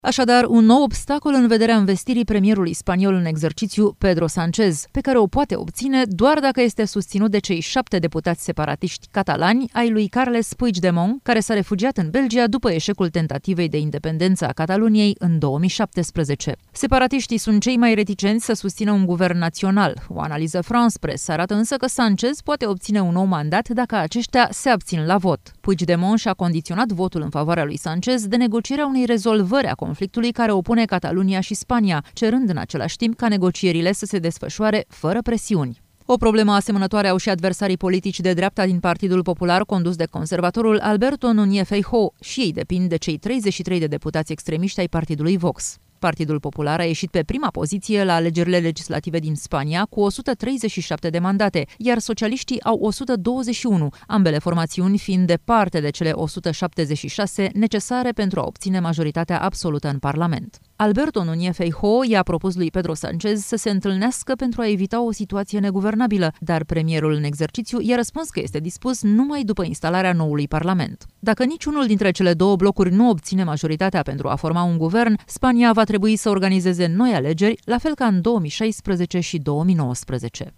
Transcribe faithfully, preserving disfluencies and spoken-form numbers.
Așadar, un nou obstacol în vederea învestirii premierului spaniol în exercițiu, Pedro Sánchez, pe care o poate obține doar dacă este susținut de cei șapte deputați separatiști catalani ai lui Carles Puigdemont, care s-a refugiat în Belgia după eșecul tentativei de independență a Cataluniei în două mii șaptesprezece. Separatiștii sunt cei mai reticenți să susțină un guvern național. O analiză France Press arată însă că Sánchez poate obține un nou mandat dacă aceștia se abțin la vot. Puigdemont și-a condiționat votul în favoarea lui Sánchez de negocierea unei rezolvări a conflictului care opune Catalunia și Spania, cerând în același timp ca negocierile să se desfășoare fără presiuni. O problemă asemănătoare au și adversarii politici de dreapta din Partidul Popular condus de conservatorul Alberto Núñez Feijóo și ei depind de cei treizeci și trei de deputați extremiști ai partidului Vox. Partidul Popular a ieșit pe prima poziție la alegerile legislative din Spania cu o sută treizeci și șapte de mandate, iar socialiștii au o sută douăzeci și unu, ambele formațiuni fiind departe de cele o sută șaptezeci și șase necesare pentru a obține majoritatea absolută în Parlament. Alberto Núñez Feijóo i-a propus lui Pedro Sánchez să se întâlnească pentru a evita o situație neguvernabilă, dar premierul în exercițiu i-a răspuns că este dispus numai după instalarea noului Parlament. Dacă niciunul dintre cele două blocuri nu obține majoritatea pentru a forma un guvern, Spania va trebui să organizeze noi alegeri, la fel ca în două mii șaisprezece și două mii nouăsprezece.